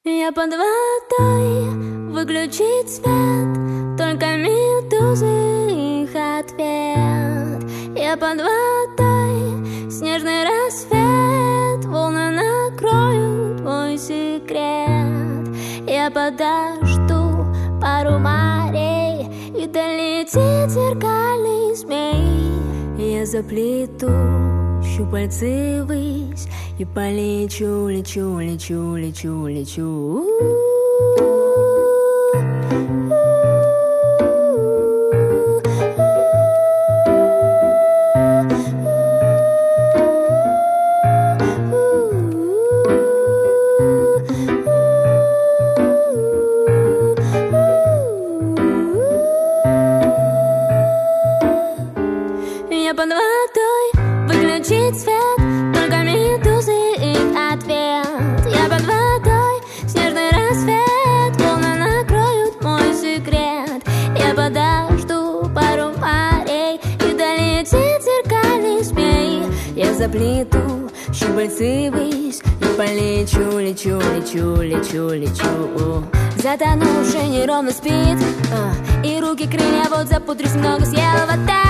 Я под водой, выключить свет, только медузы их ответ. Я под водой, снежный рассвет, волны накроют мой секрет. Я подожду пару морей, и долетит зеркальный змей. Я заплету щупальцы ввысь и полечу, лечу, лечу, лечу, лечу. Я под водой, выключить свет, только медузы их ответ. Я под водой, снежный рассвет, волны накроют мой секрет. Я подожду пару морей, и долетит зеркальный змей. Я заплету щупальцы ввысь и полечу, лечу, лечу, лечу, лечу. Затонувший неровно спит, и руки крылья вот запутались, много съела вода.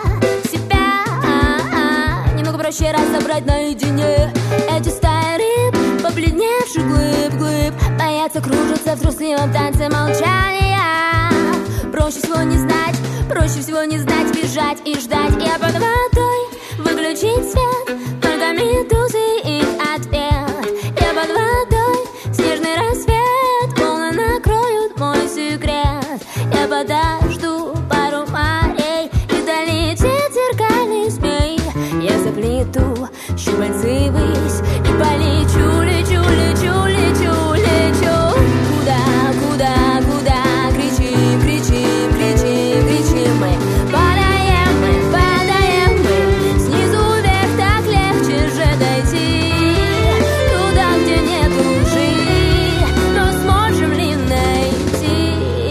Проще разобрать наедине эти стаи рыб, побледневших глыб, боятся кружиться в трусливом танце молчания. Проще всего не знать, бежать и ждать. Я под водой, выключить свет, только медузы их ответ. Я под водой, снежный рассвет, волны накроют мой секрет. Я подожду пару морей, и долетит зеркальный змей. Я заплету щупальцы ввысь и полечу, лечу, лечу, лечу, лечу. Куда, куда, куда? Кричим, кричим, кричим, кричим мы. Падаем мы. Снизу вверх так легче же дойти. Туда, где нет лжи, но сможем ли найти?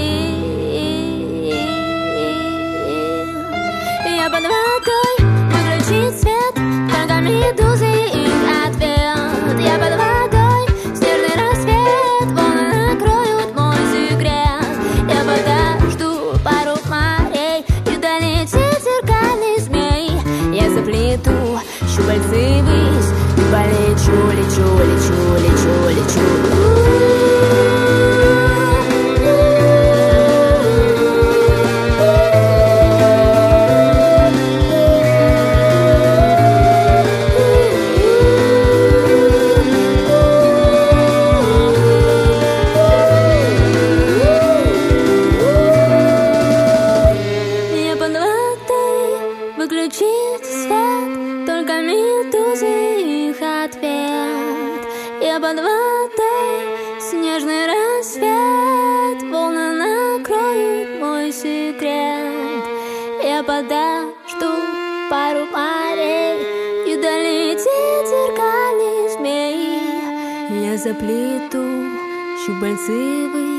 Я под водой, выключить свет, только медузы их ответ. Я под водой, снежный рассвет, волны накроют мой секрет. Я подожду пару морей, и долетит зеркальный змей. Я заплету щупальцы ввысь и полечу, лечу, лечу, лечу, лечу. Выключить свет, только медузы их ответ. Я под водой, снежный рассвет, волны накроют мой секрет. Я подожду пару морей, и долетит зеркальный змей. Я заплету щупальцы ввысь